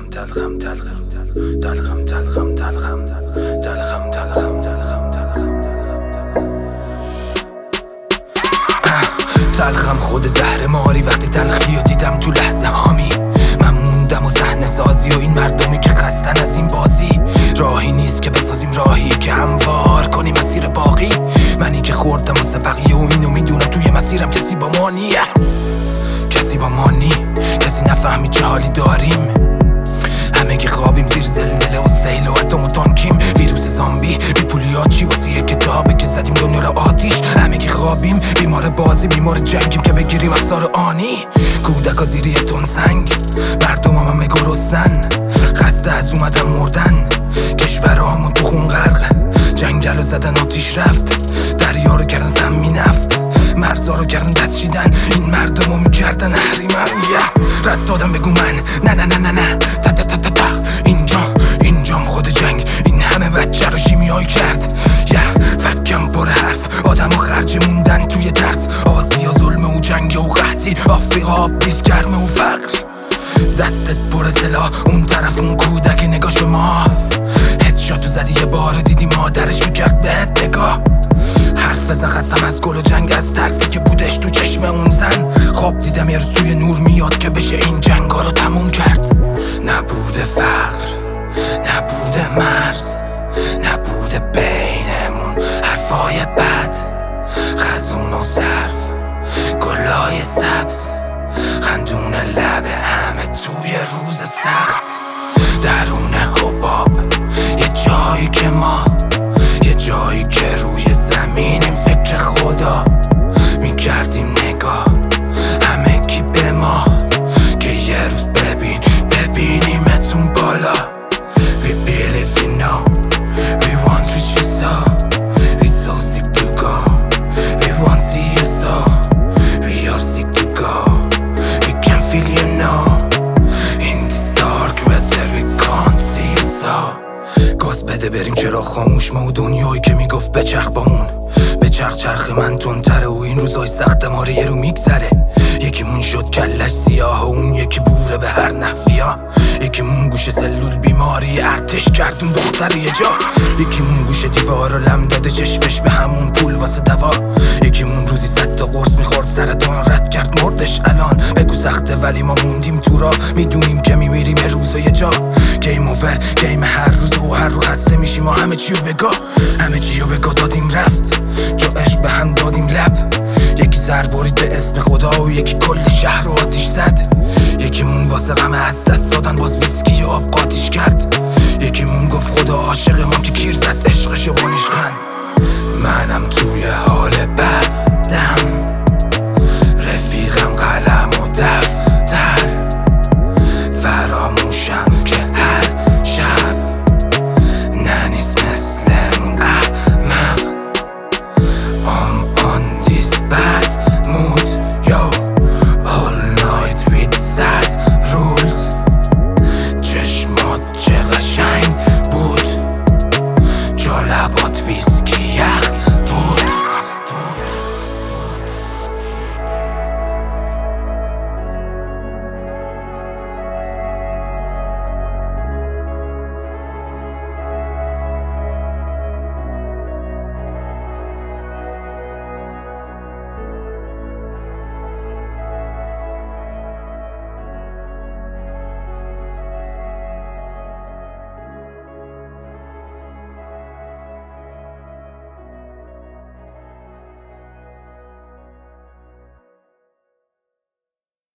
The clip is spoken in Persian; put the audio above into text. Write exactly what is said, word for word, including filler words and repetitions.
تلخم تلخم تلخم تلخم تلخم تلخم تلخم تلخم تلخم خود زهر ماری وقتی تلخی و دیدم تو لحظه هامی من موندم و صحنه سازی و این مردمی که خستن از این بازی راهی نیست که بسازیم راهی که هموار کنیم مسیر باقی منی که خوردم واسه بقیه و اینو میدونم توی مسیرم کسی با ما نیه کسی با ما نی کسی نفهمی چه حالی داریم همه که خوابیم زیر زلزله و سیل و اتم و تانکیم ویروس زامبی بی پولیاچی واسه یک کتابه که زدیم دنیا رو آتیش همه که خوابیم بیمار بازی بیمار جنگیم که بگیریم افسار آنی کودکا زیر یه تن سنگ مردم هم همه گرسنن خسته از اومدن مردن کشورامون تو خون غرق جنگل رو زدن آتیش رفت دریا رو کردن زمین نفت مرزا رو کردن دست شیدن این مردم رو میکردن اهریمن yeah. رد دادم بگو من نه نه نه نه نه تا تا تا تا تا اینجا اینجام خود جنگ این همه بچه رو شیمیایی کرد yeah. فکم پر حرف آدم و خرج موندن توی ترس آسیا ظلم و جنگ و قحطی آفریقا بیس گرمه و فقر دستت پر سلاح اون طرف اون کودک نگاش به ما هدشاتو زدی یه بار دیدی مادرش میکرد بهت نگاه حرف بزن خستم از گل و جنگ از ترسی که بودش تو چشم اون زن خواب دیدم یه روز توی نور میاد که بشه این جنگا رو تموم کرد نبوده فقر نبوده مرز نبوده بینمون حرفای بد خزون و صرف گلای سبز خندون لب همه توی روز سخت درون حباب یه جایی که ما یه جایی که روی زمینیم فکر خدا میکردیم نگاه همه کی به ما که یه روز ببین ببینیمتون بالا We believe you know We want what you saw We so sick to go We want see you so We are sick to go We can feel you now In this dark weather we can't see you so گاز بده بریم چرا خاموش ما و دنیایی که میگفت بچرخ بامون بچرخ چرخ من تندتره و این روزای سخت ماره یه رو میگذره یکیمون شد کلش سیاه و اون یکی بوره به هر نحویا یکیمون گوشه سلول بیماری ارتش کردون دختر یه جا یکیمون گوشه دیوار و لم داده چشمش به همون پول واسه دوا یکیمون روزی صد تا قرص میخورد سرطان رد کرد مردش الان بگو سخته ولی ما موندیم تو را میدونیم که میمیریم یه روز و یه جا گیم اوور گیم هر روز و هر رو خسته میشیم و همه چیو بگا همه چیو بگا دادیم رفت جا عشق به هم دادیم لب یکی سر برید به اسم خدا و یکی کل شهر رو آتیش زد یکیمون واسه غم از دست دادن باز ویسکی و آب قاتیش کرد یکیمون گفت خدا عاشق ما که کیر زد عشقش و بانیش کن منم توی ها